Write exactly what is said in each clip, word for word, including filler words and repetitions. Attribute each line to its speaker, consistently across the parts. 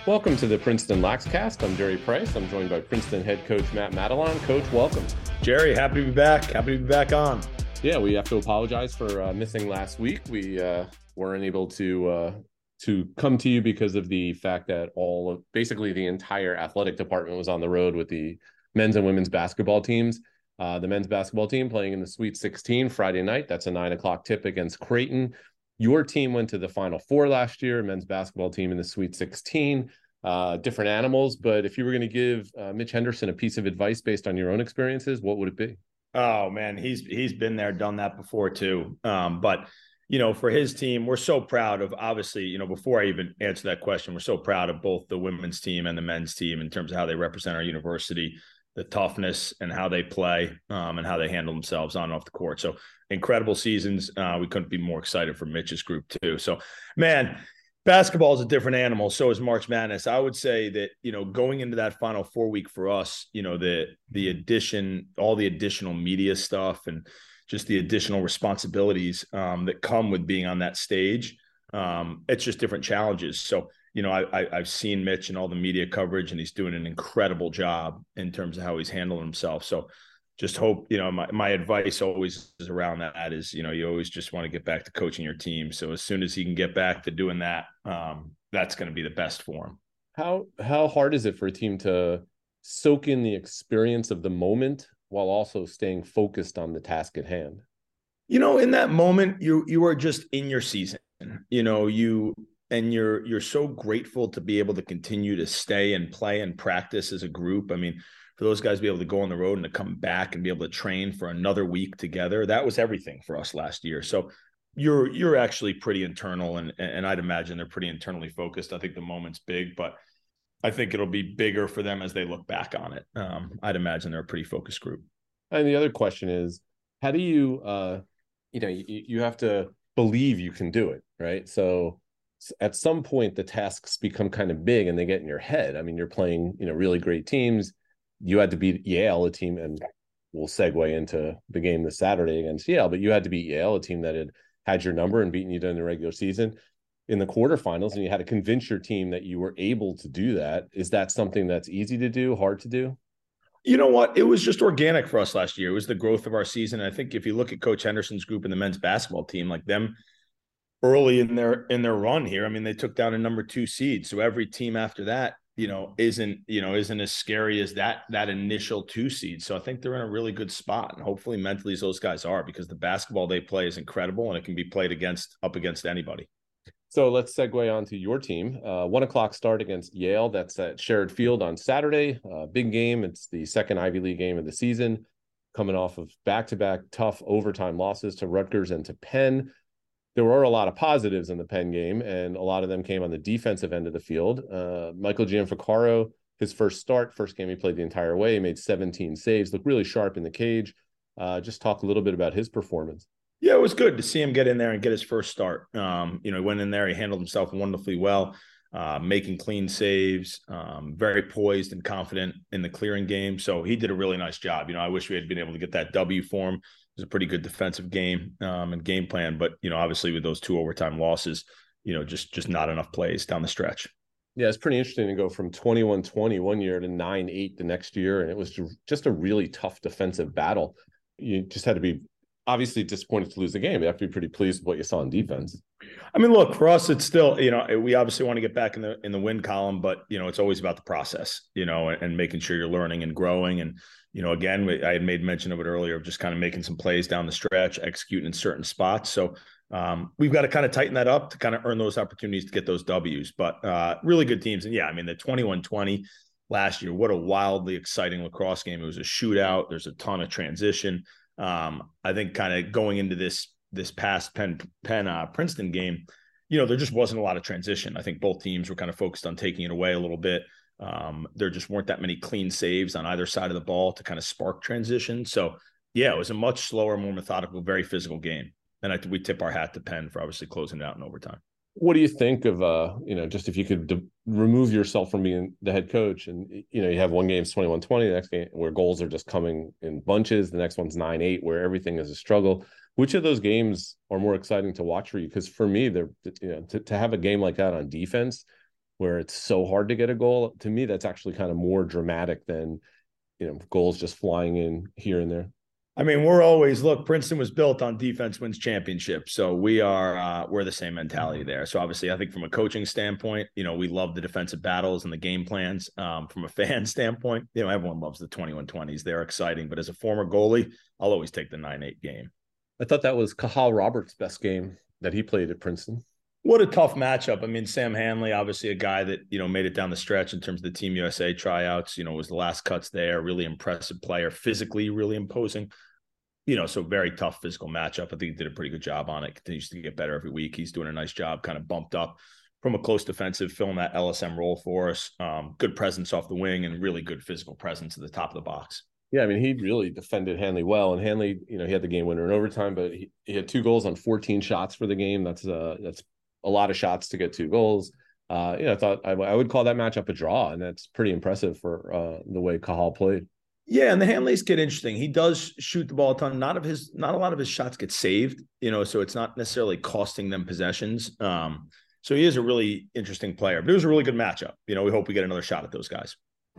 Speaker 1: Welcome to the Princeton Laxcast. I'm Jerry Price. I'm joined by Princeton head coach Matt Madelon. Coach, welcome.
Speaker 2: Jerry, happy to be back. Happy to be back on.
Speaker 1: Yeah, we have to apologize for uh, missing last week. We uh, weren't able to uh, to come to you because of the fact that all of basically the entire athletic department was on the road with the men's and women's basketball teams. Uh, the men's basketball team playing in the Sweet sixteen Friday night. That's a nine o'clock tip against Creighton. Your team went to the Final Four last year, men's basketball team in the Sweet sixteen. Uh, different animals, but if you were going to give uh, Mitch Henderson a piece of advice based on your own experiences, what would it be?
Speaker 2: Oh man, he's he's been there, done that before too. Um, but you know, for his team, we're so proud of. Obviously, you know, before I even answer that question, we're so proud of both the women's team and the men's team in terms of how they represent our university, the toughness and how they play, um, and how they handle themselves on and off the court. So incredible seasons. Uh, we couldn't be more excited for Mitch's group too. So, man. Basketball is a different animal. So is March Madness. I would say that, you know, going into that Final Four week for us, you know, the the addition, all the additional media stuff and just the additional responsibilities um, that come with being on that stage, um, it's just different challenges. So, you know, I, I, I've seen Mitch and all the media coverage, and he's doing an incredible job in terms of how he's handling himself. So just hope, you know, my, my advice always is around that is, you know, you always just want to get back to coaching your team. So as soon as he can get back to doing that, um, that's going to be the best for him.
Speaker 1: How, how hard is it for a team to soak in the experience of the moment while also staying focused on the task at hand?
Speaker 2: You know, in that moment, you, you are just in your season, you know, you, and you're, you're so grateful to be able to continue to stay and play and practice as a group. I mean, for those guys to be able to go on the road and to come back and be able to train for another week together, that was everything for us last year. So you're you're actually pretty internal, and and I'd imagine they're pretty internally focused. I think the moment's big, but I think it'll be bigger for them as they look back on it. Um, I'd imagine they're a pretty focused group.
Speaker 1: And the other question is, how do you, uh, you know, you, you have to believe you can do it, right? So at some point, the tasks become kind of big and they get in your head. I mean, you're playing, you know, really great teams. You had to beat Yale, a team, and we'll segue into the game this Saturday against Yale, but you had to beat Yale, a team that had had your number and beaten you during the regular season in the quarterfinals, and you had to convince your team that you were able to do that. Is that something that's easy to do, hard to do?
Speaker 2: You know what? It was just organic for us last year. It was the growth of our season. I think if you look at Coach Henderson's group in the men's basketball team, like them early in their in their run here, I mean, they took down a number two seed. So every team after that, you know, isn't, you know, isn't as scary as that, that initial two seed. So I think they're in a really good spot, and hopefully mentally those guys are, because the basketball they play is incredible and it can be played against up against anybody.
Speaker 1: So let's segue on to your team. Uh, one o'clock start against Yale. That's at Sherrod Field on Saturday. Uh, big game. It's the second Ivy League game of the season, coming off of back-to-back tough overtime losses to Rutgers and to Penn. There were a lot of positives in the Penn game, and a lot of them came on the defensive end of the field. Uh, Michael Gianfrancaro, his first start, first game he played the entire way, he made seventeen saves, looked really sharp in the cage. Uh, just talk a little bit about his performance.
Speaker 2: Yeah, it was good to see him get in there and get his first start. Um, you know, he went in there, he handled himself wonderfully well, uh, making clean saves, um, very poised and confident in the clearing game. So he did a really nice job. You know, I wish we had been able to get that W for him. It was a pretty good defensive game um, and game plan, but, you know, obviously with those two overtime losses, you know, just, just not enough plays down the stretch.
Speaker 1: Yeah, it's pretty interesting to go from twenty-one twenty one year to nine eight the next year. And it was just a really tough defensive battle. You just had to be obviously disappointed to lose the game. You have to be pretty pleased with what you saw in defense.
Speaker 2: I mean, look, for us, it's still, you know, we obviously want to get back in the in the win column, but, you know, it's always about the process, you know, and, and making sure you're learning and growing. And, you know, again, we, I had made mention of it earlier, of just kind of making some plays down the stretch, executing in certain spots. So um, we've got to kind of tighten that up to kind of earn those opportunities to get those W's. But uh, really good teams. And yeah, I mean, the twenty-one twenty last year, what a wildly exciting lacrosse game. It was a shootout. There's a ton of transition. Um, I think kind of going into this this past Penn Penn uh, Princeton game, you know, there just wasn't a lot of transition. I think both teams were kind of focused on taking it away a little bit. Um, there just weren't that many clean saves on either side of the ball to kind of spark transition. So yeah, it was a much slower, more methodical, very physical game. And I think we tip our hat to Penn for obviously closing it out in overtime.
Speaker 1: What do you think of, uh, you know, just if you could de- remove yourself from being the head coach, and, you know, you have one game twenty-one twenty, the next game where goals are just coming in bunches, the next one's nine eight, where everything is a struggle. Which of those games are more exciting to watch for you? Because for me, they're, you know, to, to have a game like that on defense, where it's so hard to get a goal. To me, that's actually kind of more dramatic than, you know, goals just flying in here and there.
Speaker 2: I mean, we're always, look, Princeton was built on defense wins championships. So we are, uh, we're the same mentality there. So obviously I think from a coaching standpoint, you know, we love the defensive battles and the game plans. Um, from a fan standpoint, you know, everyone loves the twenty-one twenties. They're exciting, but as a former goalie, I'll always take the nine eight game.
Speaker 1: I thought that was Cahal Roberts' best game that he played at Princeton.
Speaker 2: What a tough matchup. I mean, Sam Hanley, obviously a guy that, you know, made it down the stretch in terms of the Team U S A tryouts, you know, was the last cuts there, really impressive player, physically really imposing. You know, so very tough physical matchup. I think he did a pretty good job on it. Continues to get better every week. He's doing a nice job, kind of bumped up from a close defensive, filling that L S M role for us. Um, good presence off the wing and really good physical presence at the top of the box.
Speaker 1: Yeah, I mean, he really defended Hanley well. And Hanley, you know, he had the game winner in overtime, but he, he had two goals on fourteen shots for the game. That's uh, that's a lot of shots to get two goals. Uh, you know, I thought I, I would call that matchup a draw, and that's pretty impressive for uh, the way Cahal played.
Speaker 2: Yeah, and the Hanleys get interesting. He does shoot the ball a ton. Not of his, not a lot of his shots get saved, you know, so it's not necessarily costing them possessions. Um, so he is a really interesting player, but it was a really good matchup. You know, we hope we get another shot at those guys.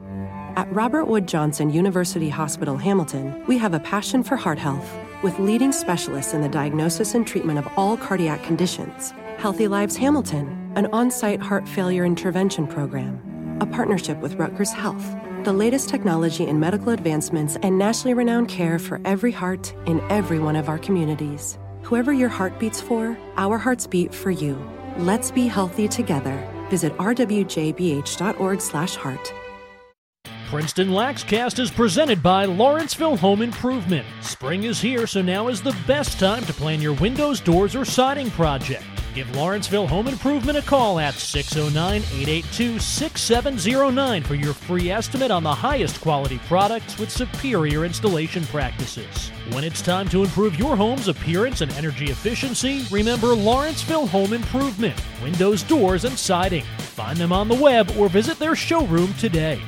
Speaker 3: At Robert Wood Johnson University Hospital Hamilton, we have a passion for heart health with leading specialists in the diagnosis and treatment of all cardiac conditions. Healthy Lives Hamilton, an on-site heart failure intervention program, a partnership with Rutgers Health, the latest technology in medical advancements and nationally renowned care for every heart in every one of our communities. Whoever your heart beats for, our hearts beat for you. Let's be healthy together. Visit r w j b h dot org slash heart.
Speaker 4: Princeton Laxcast is presented by Lawrenceville Home Improvement. Spring is here, so now is the best time to plan your windows, doors, or siding project. Give Lawrenceville Home Improvement a call at six oh nine, eight eight two, six seven oh nine for your free estimate on the highest quality products with superior installation practices. When it's time to improve your home's appearance and energy efficiency, remember Lawrenceville Home Improvement, windows, doors, and siding. Find them on the web or visit their showroom today.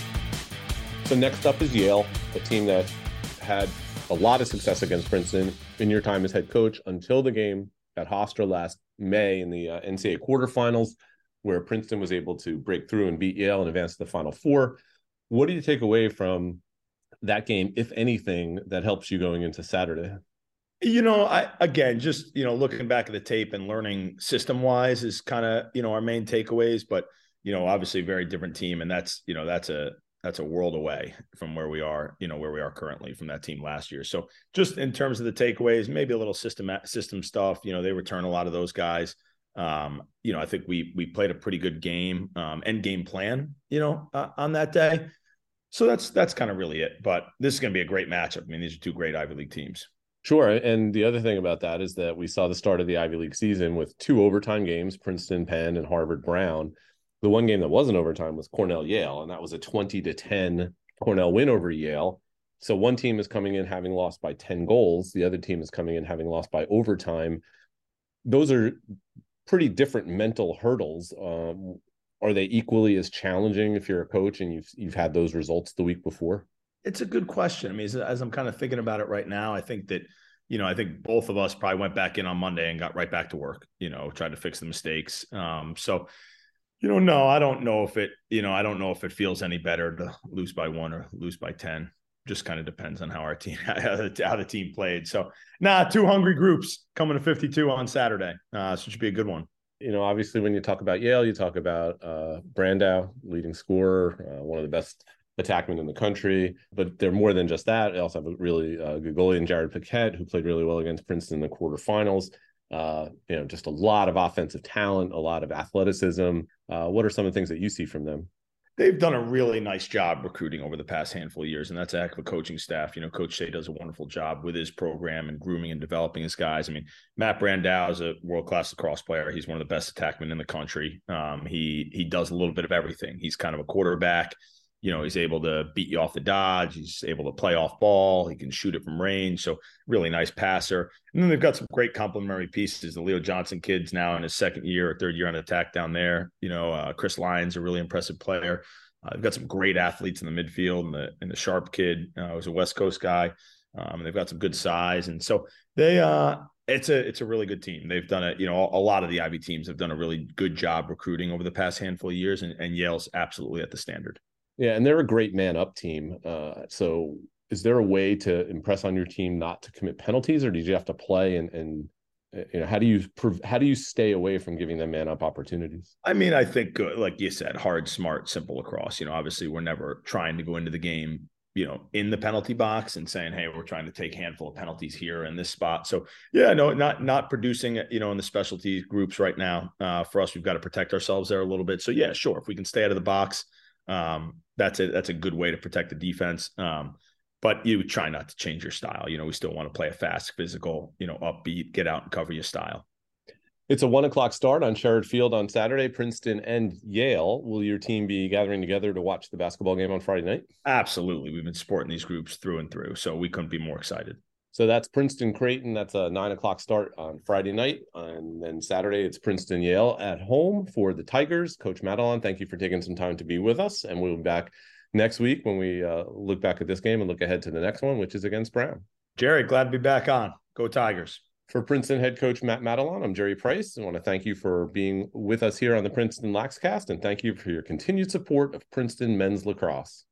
Speaker 1: So next up is Yale, a team that had a lot of success against Princeton in your time as head coach until the game at Hofstra last May in the uh, N C double A quarterfinals, where Princeton was able to break through and beat Yale and advance to the Final Four. What do you take away from that game, if anything, that helps you going into Saturday?
Speaker 2: You know, I again, just, you know, looking back at the tape and learning system-wise is kind of, you know, our main takeaways. But, you know, obviously a very different team. And that's, you know, that's a that's a world away from where we are, you know, where we are currently from that team last year. So just in terms of the takeaways, maybe a little system system stuff, you know, they return a lot of those guys. Um, you know, I think we we played a pretty good game um, and game plan, you know, uh, on that day. So that's that's kind of really it. But this is going to be a great matchup. I mean, these are two great Ivy League teams.
Speaker 1: Sure. And the other thing about that is that we saw the start of the Ivy League season with two overtime games, Princeton, Penn, and Harvard, Brown. The one game that wasn't overtime was Cornell, Yale, and that was a twenty to ten Cornell win over Yale. So one team is coming in having lost by ten goals. The other team is coming in having lost by overtime. Those are pretty different mental hurdles. Um, are they equally as challenging if you're a coach and you've you've had those results the week before?
Speaker 2: It's a good question. I mean, as, as I'm kind of thinking about it right now, I think that, you know, I think both of us probably went back in on Monday and got right back to work, you know, tried to fix the mistakes. Um, so, you know, no, I don't know if it, you know, I don't know if it feels any better to lose by one or lose by ten. Just kind of depends on how our team, how the, how the team played. So, nah, two hungry groups coming to fifty-two on Saturday. Uh, so it should be a good one.
Speaker 1: You know, obviously when you talk about Yale, you talk about uh, Brandow, leading scorer, uh, one of the best attackmen in the country, but they're more than just that. They also have a really uh, good goalie in Jared Paquette, who played really well against Princeton in the quarterfinals. Uh, you know, just a lot of offensive talent, a lot of athleticism. Uh, what are some of the things that you see from them?
Speaker 2: They've done a really nice job recruiting over the past handful of years, and that's a heck of a coaching staff. You know, Coach Shea does a wonderful job with his program and grooming and developing his guys. I mean, Matt Brandow is a world-class lacrosse player. He's one of the best attackmen in the country. Um, he he does a little bit of everything. He's kind of a quarterback. You know, he's able to beat you off the dodge. He's able to play off ball. He can shoot it from range. So really nice passer. And then they've got some great complementary pieces. The Leo Johnson kid's now in his second year or third year on attack down there. You know, uh, Chris Lyons, a really impressive player. Uh, they've got some great athletes in the midfield, and the and the Sharp kid uh, who's a West Coast guy. Um, they've got some good size. And so they, uh, it's a, it's a really good team. They've done it. You know, a, a lot of the Ivy teams have done a really good job recruiting over the past handful of years, and, and Yale's absolutely at the standard.
Speaker 1: Yeah. And they're a great man up team. Uh, so is there a way to impress on your team not to commit penalties, or did you have to play and, and, you know, how do you how do you stay away from giving them man up opportunities?
Speaker 2: I mean, I think, uh, like you said, hard, smart, simple lacrosse. You know, obviously, we're never trying to go into the game, you know, in the penalty box and saying, "Hey, we're trying to take a handful of penalties here in this spot." So, yeah, no, not not producing, you know, in the specialty groups right now. Uh, for us, we've got to protect ourselves there a little bit. So, yeah, sure, if we can stay out of the box, um, that's a that's a good way to protect the defense. Um, But you try not to change your style. You know, we still want to play a fast, physical, you know, upbeat, get out and cover your style.
Speaker 1: It's a one o'clock start on Sherrod Field on Saturday, Princeton and Yale. Will your team be gathering together to watch the basketball game on Friday night?
Speaker 2: Absolutely. We've been supporting these groups through and through, so we couldn't be more excited.
Speaker 1: So that's Princeton Creighton. That's a nine o'clock start on Friday night. And then Saturday, it's Princeton Yale at home for the Tigers. Coach Madelon, thank you for taking some time to be with us. And we'll be back next week when we uh, look back at this game and look ahead to the next one, which is against Brown.
Speaker 2: Jerry, glad to be back on. Go Tigers.
Speaker 1: For Princeton head coach Matt Madelon, I'm Jerry Price. I want to thank you for being with us here on the Princeton Laxcast, and thank you for your continued support of Princeton men's lacrosse.